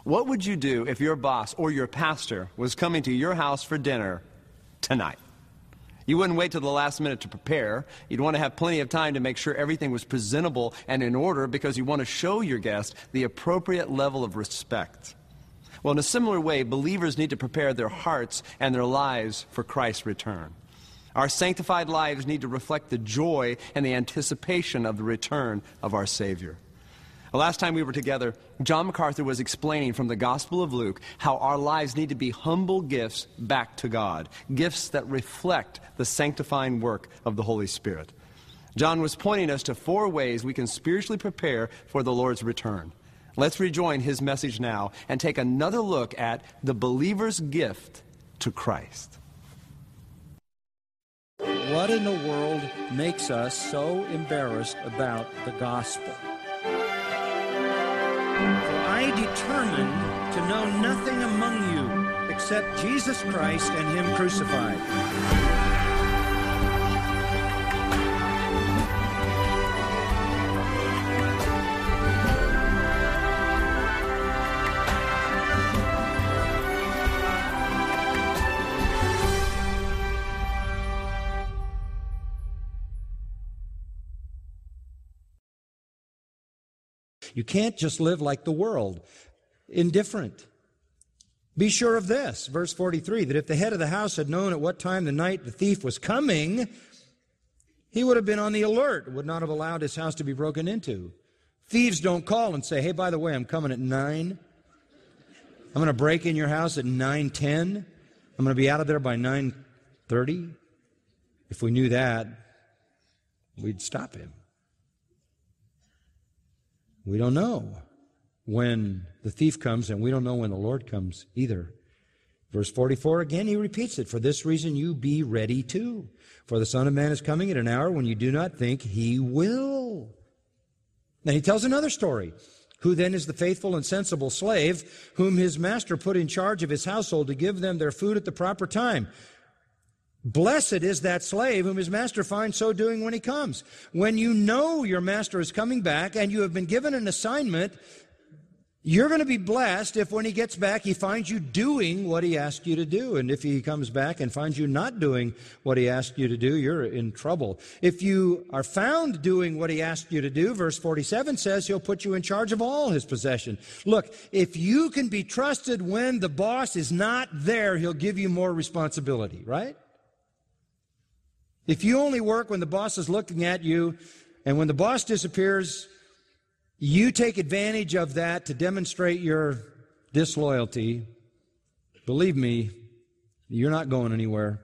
What would you do if your boss or your pastor was coming to your house for dinner tonight? You wouldn't wait till the last minute to prepare. You'd want to have plenty of time to make sure everything was presentable and in order because you want to show your guest the appropriate level of respect. Well, in a similar way, believers need to prepare their hearts and their lives for Christ's return. Our sanctified lives need to reflect the joy and the anticipation of the return of our Savior. The last time we were together, John MacArthur was explaining from the Gospel of Luke how our lives need to be humble gifts back to God, gifts that reflect the sanctifying work of the Holy Spirit. John was pointing us to 4 ways we can spiritually prepare for the Lord's return. Let's rejoin his message now and take another look at the believer's gift to Christ. What in the world makes us so embarrassed about the gospel? For I determined to know nothing among you except Jesus Christ and him crucified. You can't just live like the world, indifferent. Be sure of this, verse 43, that if the head of the house had known at what time the night the thief was coming, he would have been on the alert, would not have allowed his house to be broken into. Thieves don't call and say, hey, by the way, I'm coming at 9. I'm going to break in your house at 9:10. I'm going to be out of there by 9:30. If we knew that, we'd stop him. We don't know when the thief comes, and we don't know when the Lord comes either. Verse 44, again, he repeats it. For this reason you be ready too. For the Son of Man is coming at an hour when you do not think he will. Then he tells another story. Who then is the faithful and sensible slave whom his master put in charge of his household to give them their food at the proper time? Blessed is that slave whom his master finds so doing when he comes. When you know your master is coming back and you have been given an assignment, you're going to be blessed if when he gets back he finds you doing what he asked you to do. And if he comes back and finds you not doing what he asked you to do, you're in trouble. If you are found doing what he asked you to do, verse 47 says he'll put you in charge of all his possession. Look, if you can be trusted when the boss is not there, he'll give you more responsibility, right? If you only work when the boss is looking at you, and when the boss disappears, you take advantage of that to demonstrate your disloyalty, believe me, you're not going anywhere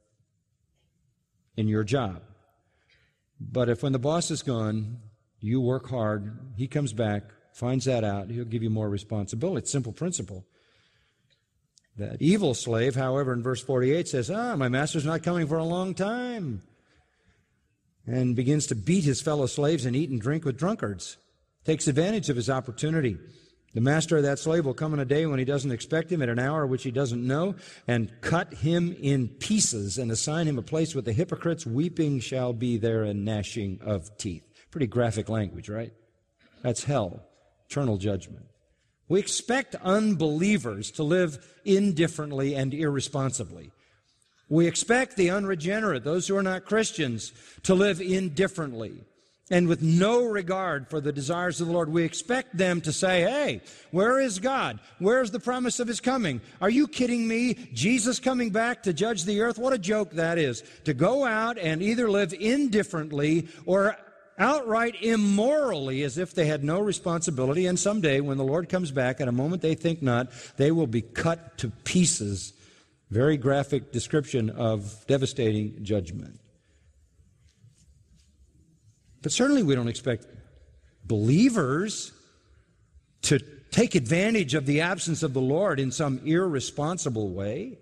in your job. But if when the boss is gone, you work hard, he comes back, finds that out, he'll give you more responsibility. It's a simple principle. That evil slave, however, in verse 48 says, my master's not coming for a long time, and begins to beat his fellow slaves and eat and drink with drunkards. Takes advantage of his opportunity. The master of that slave will come in a day when he doesn't expect him, at an hour which he doesn't know, and cut him in pieces and assign him a place with the hypocrites. Weeping shall be there and gnashing of teeth. Pretty graphic language, right? That's hell, eternal judgment. We expect unbelievers to live indifferently and irresponsibly. We expect the unregenerate, those who are not Christians, to live indifferently and with no regard for the desires of the Lord. We expect them to say, hey, where is God? Where's the promise of his coming? Are you kidding me? Jesus coming back to judge the earth? What a joke that is. To go out and either live indifferently or outright immorally, as if they had no responsibility, and someday when the Lord comes back, at a moment they think not, they will be cut to pieces. Very graphic description of devastating judgment. But certainly we don't expect believers to take advantage of the absence of the Lord in some irresponsible way.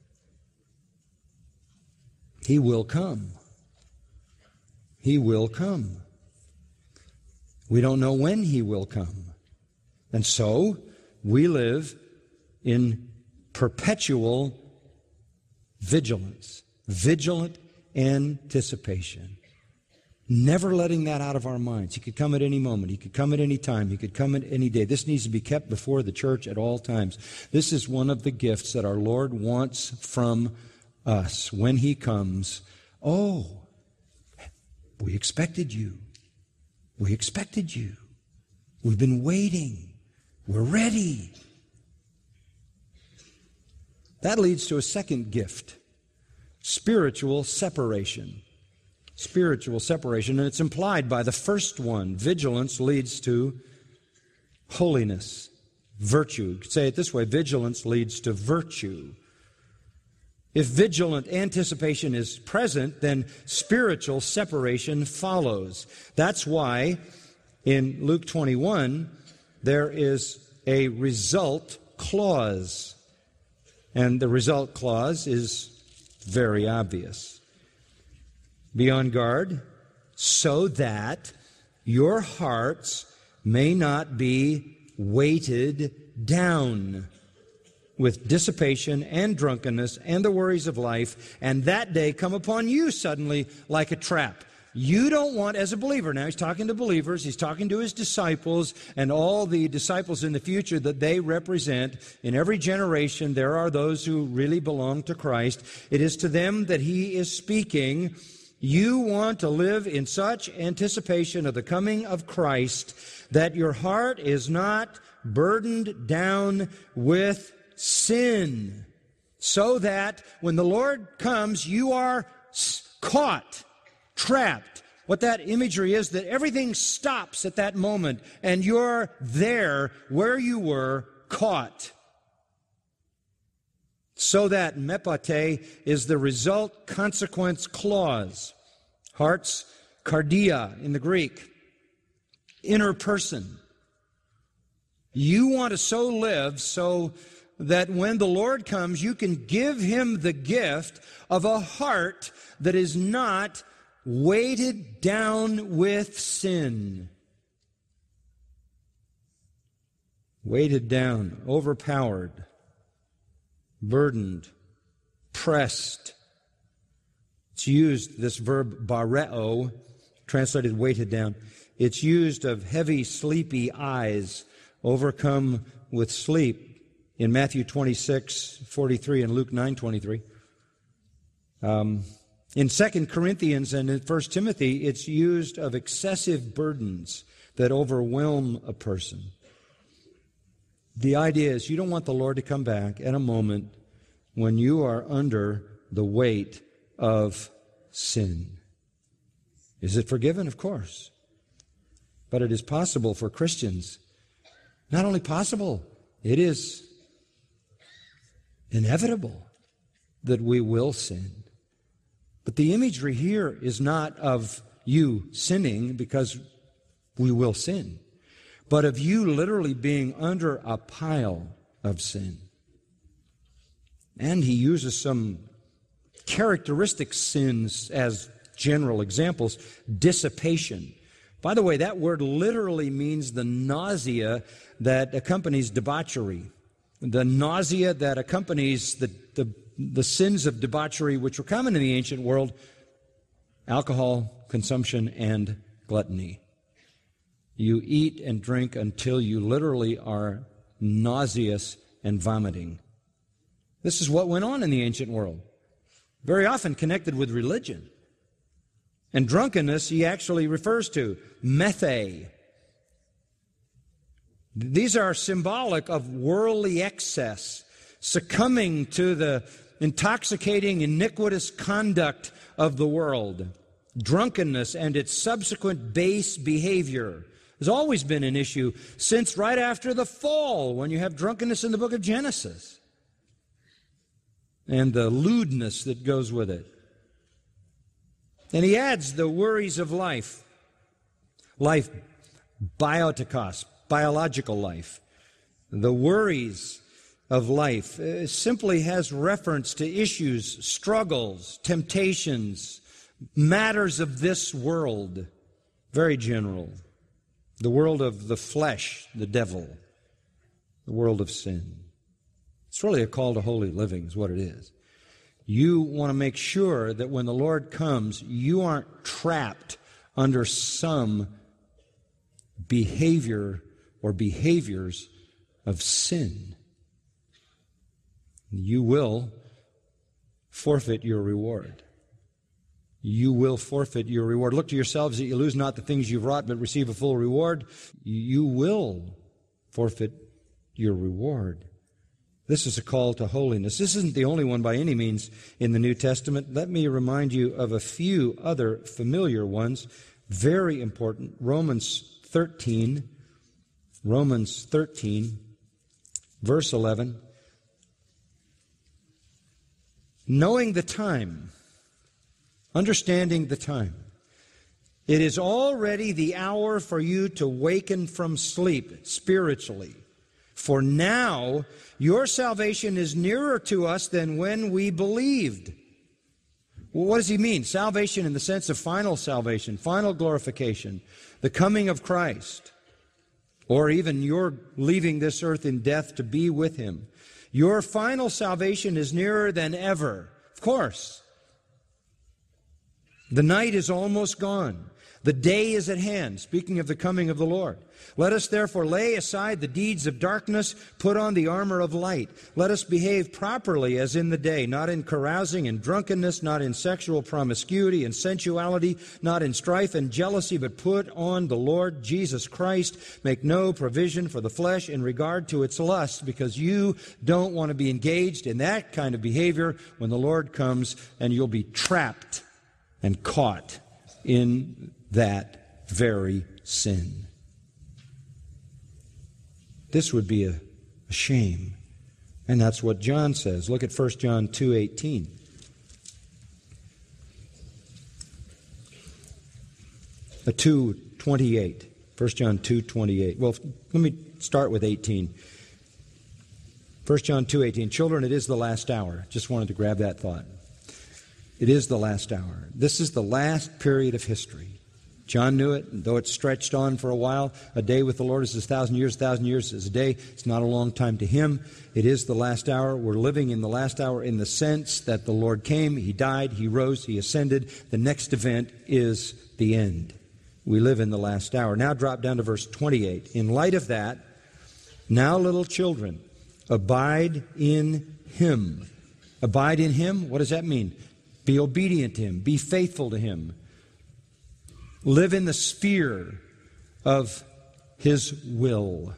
He will come. He will come. We don't know when he will come. And so we live in perpetual vigilance, vigilant anticipation. Never letting that out of our minds. He could come at any moment. He could come at any time. He could come at any day. This needs to be kept before the church at all times. This is one of the gifts that our Lord wants from us when He comes. Oh, we expected you. We expected you. We've been waiting. We're ready. That leads to a second gift, spiritual separation. Spiritual separation, and it's implied by the first one. Vigilance leads to holiness, virtue. You could say it this way, vigilance leads to virtue. If vigilant anticipation is present, then spiritual separation follows. That's why in Luke 21, there is a result clause. And the result clause is very obvious. Be on guard so that your hearts may not be weighted down with dissipation and drunkenness and the worries of life, and that day come upon you suddenly like a trap. You don't want, as a believer, now he's talking to believers, he's talking to his disciples, and all the disciples in the future that they represent. In every generation, there are those who really belong to Christ. It is to them that he is speaking. You want to live in such anticipation of the coming of Christ that your heart is not burdened down with sin, so that when the Lord comes, you are caught, trapped. What that imagery is, that everything stops at that moment, and you're there where you were, caught. So that mepate is the result consequence clause. Hearts, cardia in the Greek, inner person. You want to so live so that when the Lord comes, you can give Him the gift of a heart that is not weighted down with sin. Weighted down, overpowered, burdened, pressed. It's used, this verb bareo, translated weighted down. It's used of heavy, sleepy eyes, overcome with sleep, in Matthew 26:43 and Luke 9:23. In 2 Corinthians and in 1 Timothy, it's used of excessive burdens that overwhelm a person. The idea is you don't want the Lord to come back at a moment when you are under the weight of sin. Is it forgiven? Of course. But it is possible for Christians. Not only possible, it is inevitable that we will sin. But the imagery here is not of you sinning because we will sin, but of you literally being under a pile of sin. And he uses some characteristic sins as general examples. Dissipation. By the way, that word literally means the nausea that accompanies debauchery. The nausea that accompanies the sins of debauchery which were common in the ancient world: alcohol consumption and gluttony. You eat and drink until you literally are nauseous and vomiting. This is what went on in the ancient world, very often connected with religion. And drunkenness he actually refers to, methe. These are symbolic of worldly excess, succumbing to the intoxicating, iniquitous conduct of the world. Drunkenness and its subsequent base behavior has always been an issue since right after the fall, when you have drunkenness in the book of Genesis, and the lewdness that goes with it. And he adds the worries of life. Life, biotikos, biological life. The worries of life simply has reference to issues, struggles, temptations, matters of this world. Very general. The world of the flesh, the devil. The world of sin. It's really a call to holy living is what it is. You want to make sure that when the Lord comes, you aren't trapped under some behavior or behaviors of sin, you will forfeit your reward. You will forfeit your reward. Look to yourselves that you lose not the things you've wrought, but receive a full reward. You will forfeit your reward. This is a call to holiness. This isn't the only one by any means in the New Testament. Let me remind you of a few other familiar ones, very important. Romans 13, verse 11. Knowing the time, understanding the time, it is already the hour for you to waken from sleep spiritually. For now, your salvation is nearer to us than when we believed. Well, what does he mean? Salvation in the sense of final salvation, final glorification, the coming of Christ, or even your leaving this earth in death to be with Him. Your final salvation is nearer than ever. Of course. The night is almost gone. The day is at hand, speaking of the coming of the Lord. Let us therefore lay aside the deeds of darkness, put on the armor of light. Let us behave properly as in the day, not in carousing and drunkenness, not in sexual promiscuity and sensuality, not in strife and jealousy, but put on the Lord Jesus Christ. Make no provision for the flesh in regard to its lust, because you don't want to be engaged in that kind of behavior when the Lord comes, and you'll be trapped and caught in that very sin. This would be a shame. And that's what John says. Look at 1 John 2:18. A 2:28. 1 John 2:28. Well, let me start with 18. 1 John 2:18. Children, it is the last hour. Just wanted to grab that thought. It is the last hour. This is the last period of history. John knew it, and though it stretched on for a while. A day with the Lord is 1,000 years. 1,000 years is a day. It's not a long time to Him. It is the last hour. We're living in the last hour in the sense that the Lord came, He died, He rose, He ascended. The next event is the end. We live in the last hour. Now drop down to verse 28. In light of that, now little children, abide in Him. Abide in Him? What does that mean? Be obedient to Him. Be faithful to Him. Live in the sphere of His will,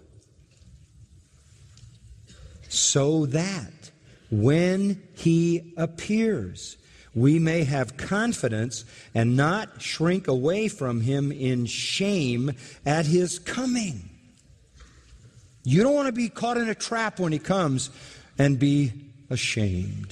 so that when He appears, we may have confidence and not shrink away from Him in shame at His coming. You don't want to be caught in a trap when He comes and be ashamed.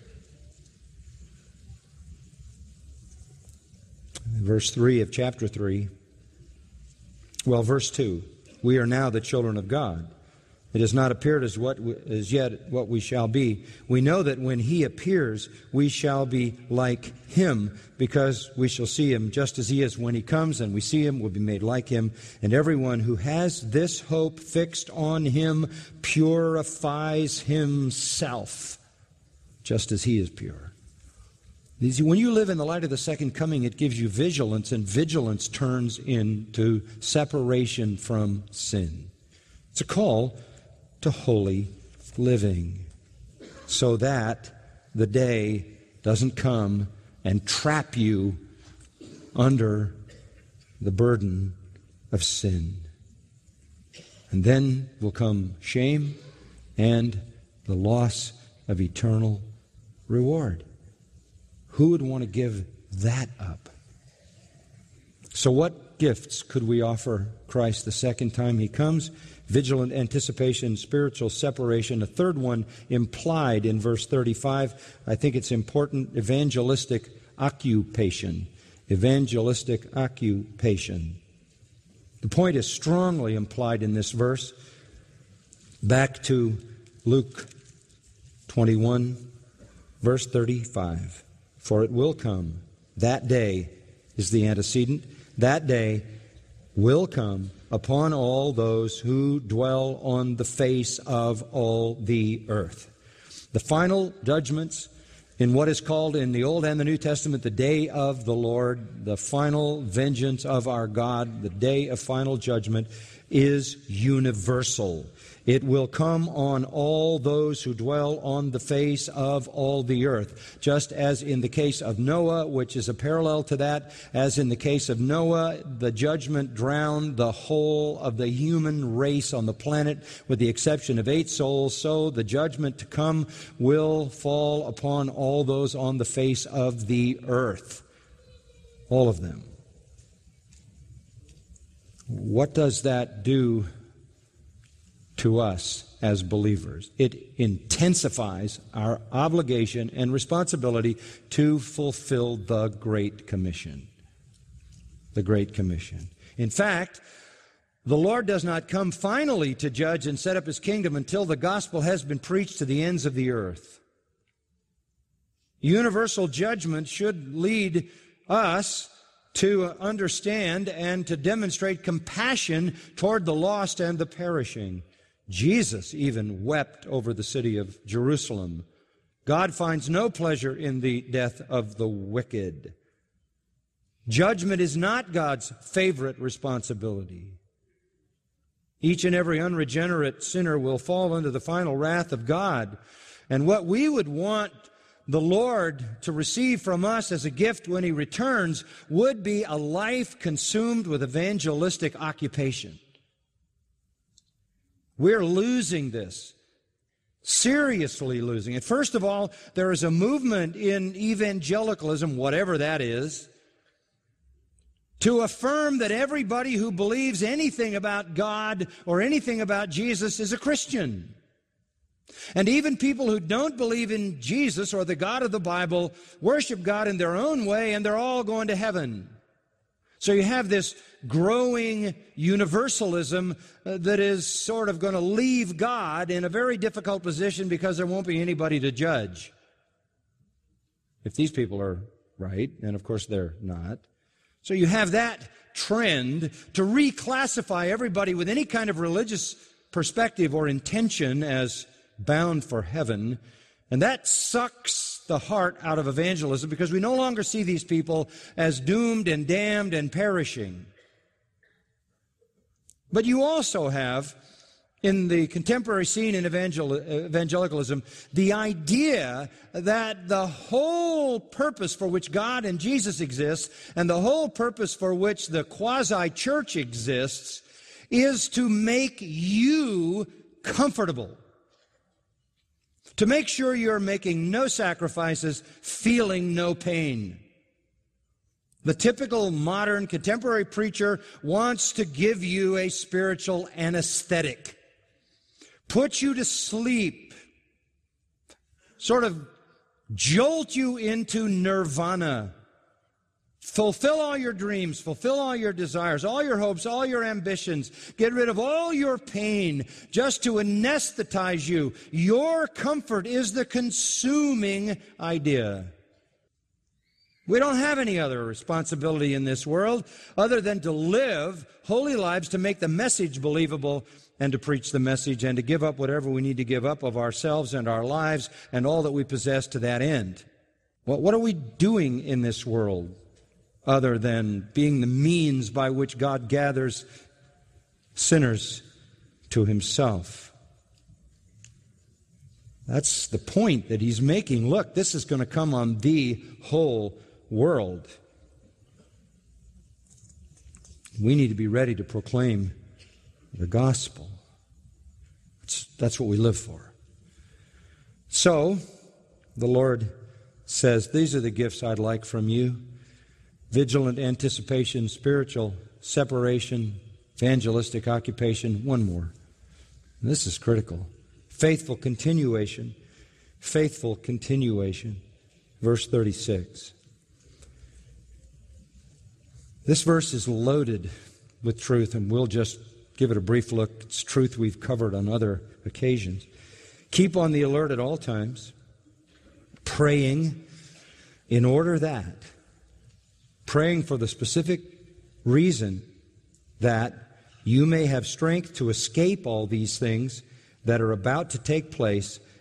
Verse 3 of chapter 3. Well, verse 2. We are now the children of God. It has not appeared as yet what we shall be. We know that when He appears, we shall be like Him, because we shall see Him just as He is. When He comes and we see Him, we'll be made like Him. And everyone who has this hope fixed on Him purifies himself, just as He is pure. When you live in the light of the second coming, it gives you vigilance, and vigilance turns into separation from sin. It's a call to holy living, so that the day doesn't come and trap you under the burden of sin. And then will come shame and the loss of eternal reward. Who would want to give that up? So what gifts could we offer Christ the second time He comes? Vigilant anticipation, spiritual separation. A third one implied in verse 35. I think it's important. Evangelistic occupation. Evangelistic occupation. The point is strongly implied in this verse. Back to Luke 21, verse 35. For it will come. That day is the antecedent. That day will come upon all those who dwell on the face of all the earth. The final judgments in what is called in the Old and the New Testament the day of the Lord, the final vengeance of our God, the day of final judgment, is universal. It will come on all those who dwell on the face of all the earth. Just as in the case of Noah, which is a parallel to that, as in the case of Noah, the judgment drowned the whole of the human race on the planet with the exception of 8 souls, so the judgment to come will fall upon all those on the face of the earth. All of them. What does that do to us as believers? It intensifies our obligation and responsibility to fulfill the Great Commission. The Great Commission. In fact, the Lord does not come finally to judge and set up His kingdom until the gospel has been preached to the ends of the earth. Universal judgment should lead us to understand and to demonstrate compassion toward the lost and the perishing. Jesus even wept over the city of Jerusalem. God finds no pleasure in the death of the wicked. Judgment is not God's favorite responsibility. Each and every unregenerate sinner will fall under the final wrath of God. And what we would want the Lord to receive from us as a gift when He returns would be a life consumed with evangelistic occupation. We're losing this, seriously losing it. First of all, there is a movement in evangelicalism, whatever that is, to affirm that everybody who believes anything about God or anything about Jesus is a Christian. And even people who don't believe in Jesus or the God of the Bible worship God in their own way, and they're all going to heaven. So you have this growing universalism that is sort of going to leave God in a very difficult position because there won't be anybody to judge. If these people are right, and of course they're not. So you have that trend to reclassify everybody with any kind of religious perspective or intention as bound for heaven, and that sucks the heart out of evangelism because we no longer see these people as doomed and damned and perishing. But you also have, in the contemporary scene in evangelicalism, the idea that the whole purpose for which God and Jesus exists and the whole purpose for which the quasi-church exists is to make you comfortable. To make sure you're making no sacrifices, feeling no pain. The typical modern contemporary preacher wants to give you a spiritual anesthetic, put you to sleep, sort of jolt you into nirvana, fulfill all your dreams, fulfill all your desires, all your hopes, all your ambitions, get rid of all your pain just to anesthetize you. Your comfort is the consuming idea. We don't have any other responsibility in this world other than to live holy lives to make the message believable and to preach the message and to give up whatever we need to give up of ourselves and our lives and all that we possess to that end. Well, what are we doing in this world other than being the means by which God gathers sinners to Himself? That's the point that he's making. Look, this is going to come on the whole world. We need to be ready to proclaim the gospel. That's what we live for. So, the Lord says, these are the gifts I'd like from you. Vigilant anticipation, spiritual separation, evangelistic occupation. One more. And this is critical. Faithful continuation. Faithful continuation. Verse 36. This verse is loaded with truth, and we'll just give it a brief look. It's truth we've covered on other occasions. Keep on the alert at all times, praying in order that, praying for the specific reason that you may have strength to escape all these things that are about to take place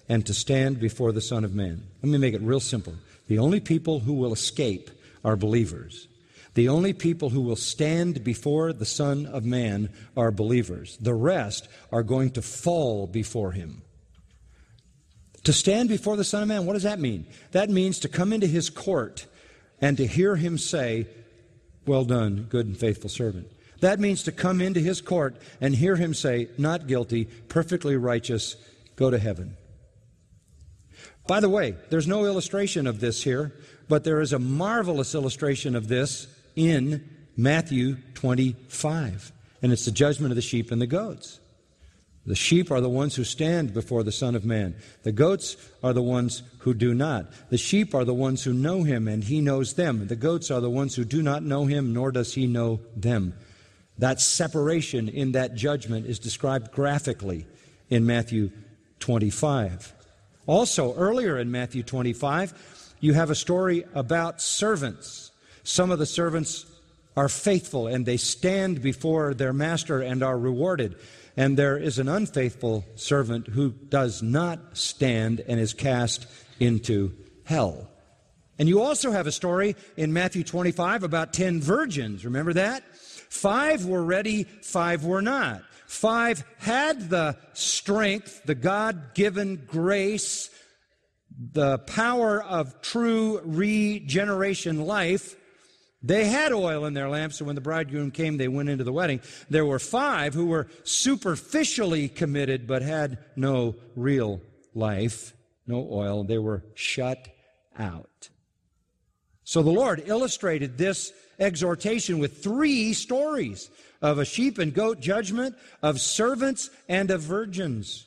and to stand before the Son of Man. Let me make it real simple. The only people who will escape are believers. The only people who will stand before the Son of Man are believers. The rest are going to fall before him. To stand before the Son of Man, what does that mean? That means to come into his court and to hear him say, "Well done, good and faithful servant." That means to come into his court and hear him say, "Not guilty, perfectly righteous, go to heaven." By the way, there's no illustration of this here, but there is a marvelous illustration of this in Matthew 25. And it's the judgment of the sheep and the goats. The sheep are the ones who stand before the Son of Man. The goats are the ones who do not. The sheep are the ones who know him, and he knows them. The goats are the ones who do not know him, nor does he know them. That separation in that judgment is described graphically in Matthew 25. Also, earlier in Matthew 25, you have a story about servants. Some of the servants are faithful, and they stand before their master and are rewarded. And there is an unfaithful servant who does not stand and is cast into hell. And you also have a story in Matthew 25 about 10 virgins. Remember that? 5 were ready, 5 were not. 5 had the strength, the God-given grace, the power of true regeneration life. They had oil in their lamps, and when the bridegroom came, they went into the wedding. There were 5 who were superficially committed but had no real life, no oil. They were shut out. So the Lord illustrated this exhortation with 3 stories of a sheep and goat judgment, of servants, and of virgins.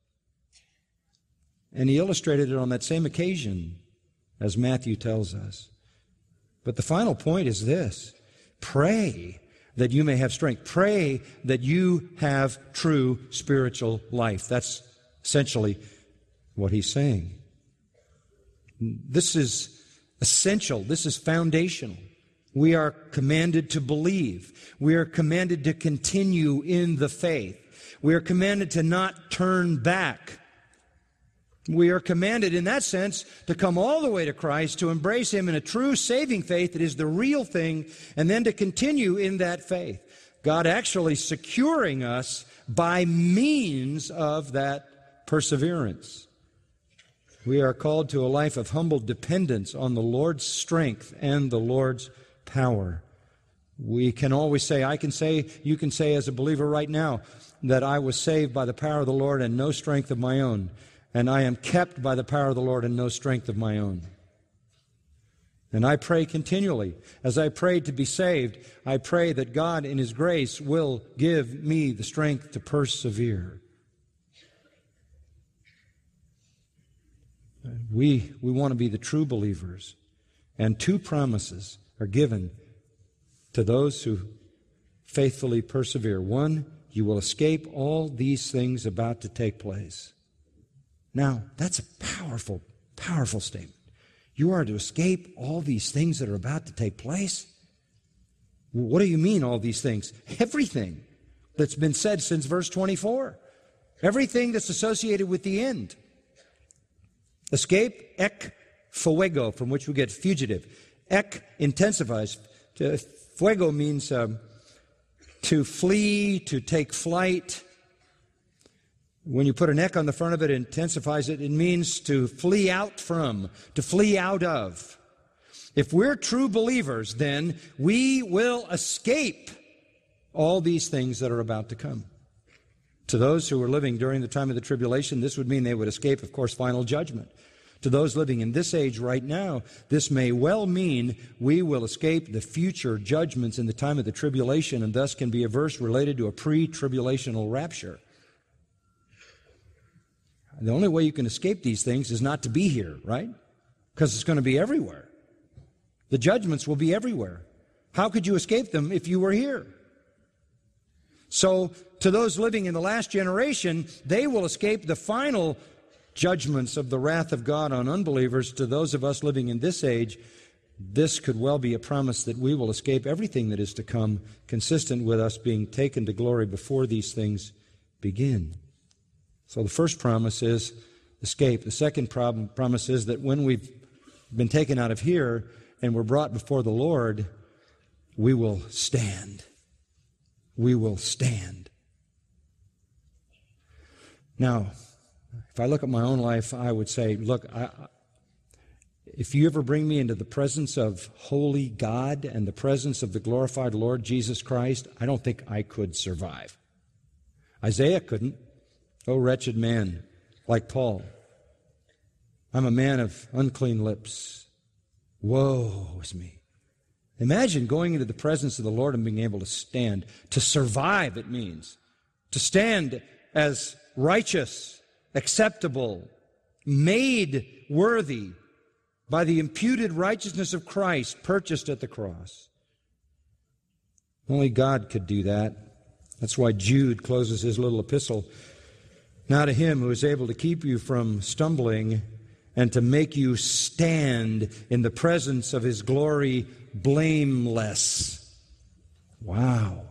And he illustrated it on that same occasion, as Matthew tells us. But the final point is this: pray that you may have strength. Pray that you have true spiritual life. That's essentially what he's saying. This is essential. This is foundational. We are commanded to believe. We are commanded to continue in the faith. We are commanded to not turn back. We are commanded in that sense to come all the way to Christ, to embrace him in a true saving faith that is the real thing, and then to continue in that faith. God actually securing us by means of that perseverance. We are called to a life of humble dependence on the Lord's strength and the Lord's power. We can always say, you can say as a believer right now, that I was saved by the power of the Lord and no strength of my own. And I am kept by the power of the Lord and no strength of my own. And I pray continually. As I pray to be saved, I pray that God in his grace will give me the strength to persevere. We want to be the true believers. And 2 promises are given to those who faithfully persevere. 1, you will escape all these things about to take place. Now, that's a powerful, powerful statement. You are to escape all these things that are about to take place? What do you mean, all these things? Everything that's been said since verse 24. Everything that's associated with the end. Escape, ek fuego, from which we get fugitive. Ek intensifies. Fuego means to flee, to take flight. When you put an ek on the front of it, it intensifies it. It means to flee out from, to flee out of. If we're true believers, then we will escape all these things that are about to come. To those who are living during the time of the tribulation, this would mean they would escape, of course, final judgment. To those living in this age right now, this may well mean we will escape the future judgments in the time of the tribulation, and thus can be a verse related to a pre-tribulational rapture. The only way you can escape these things is not to be here, right? Because it's going to be everywhere. The judgments will be everywhere. How could you escape them if you were here? So, to those living in the last generation, they will escape the final judgments of the wrath of God on unbelievers. To those of us living in this age, this could well be a promise that we will escape everything that is to come, consistent with us being taken to glory before these things begin. So the first promise is escape. The second promise is that when we've been taken out of here and we're brought before the Lord, we will stand. We will stand. Now, if I look at my own life, I would say, look, if you ever bring me into the presence of holy God and the presence of the glorified Lord Jesus Christ, I don't think I could survive. Isaiah couldn't. Oh, wretched man, like Paul. I'm a man of unclean lips. Woe is me. Imagine going into the presence of the Lord and being able to stand. To survive, it means. To stand as righteous, acceptable, made worthy by the imputed righteousness of Christ purchased at the cross. Only God could do that. That's why Jude closes his little epistle. Now to him who is able to keep you from stumbling and to make you stand in the presence of his glory blameless. Wow.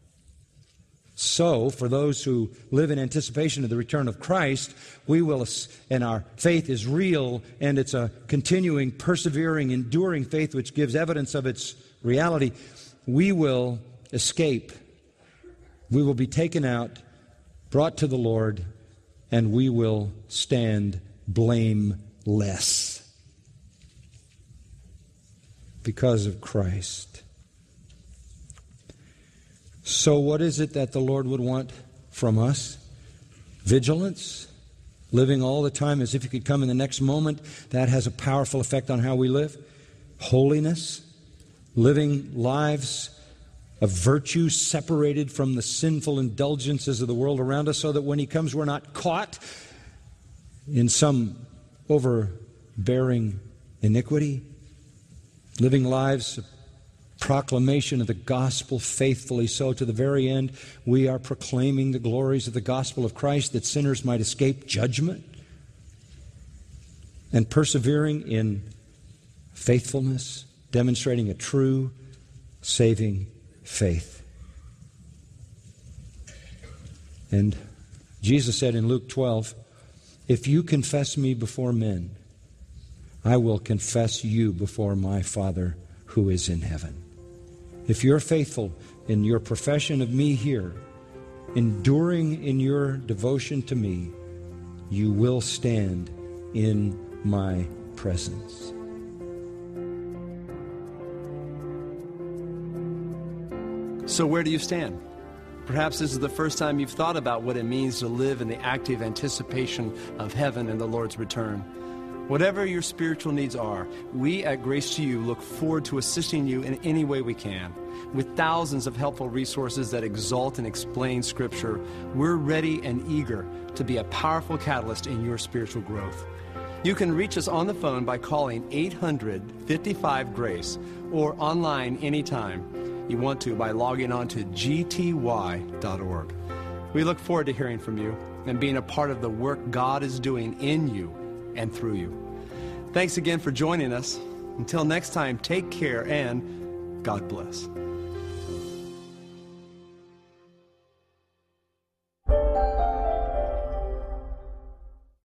So, for those who live in anticipation of the return of Christ, we will, and our faith is real, and it's a continuing, persevering, enduring faith which gives evidence of its reality, we will escape. We will be taken out, brought to the Lord, and we will stand blameless because of Christ. So what is it that the Lord would want from us? Vigilance, living all the time as if He could come in the next moment. That has a powerful effect on how we live. Holiness, living lives of virtue separated from the sinful indulgences of the world around us so that when He comes we're not caught in some overbearing iniquity. Living lives of proclamation of the gospel faithfully so to the very end we are proclaiming the glories of the gospel of Christ that sinners might escape judgment, and persevering in faithfulness, demonstrating a true saving faith. And Jesus said in Luke 12, if you confess me before men, I will confess you before my Father who is in heaven. If you're faithful in your profession of me here, enduring in your devotion to me, you will stand in my presence. So where do you stand? Perhaps this is the first time you've thought about what it means to live in the active anticipation of heaven and the Lord's return. Whatever your spiritual needs are, we at Grace to You look forward to assisting you in any way we can. With thousands of helpful resources that exalt and explain Scripture, we're ready and eager to be a powerful catalyst in your spiritual growth. You can reach us on the phone by calling 800-55-GRACE or online anytime you want to by logging on to gty.org. We look forward to hearing from you and being a part of the work God is doing in you and through you. Thanks again for joining us. Until next time, take care and God bless.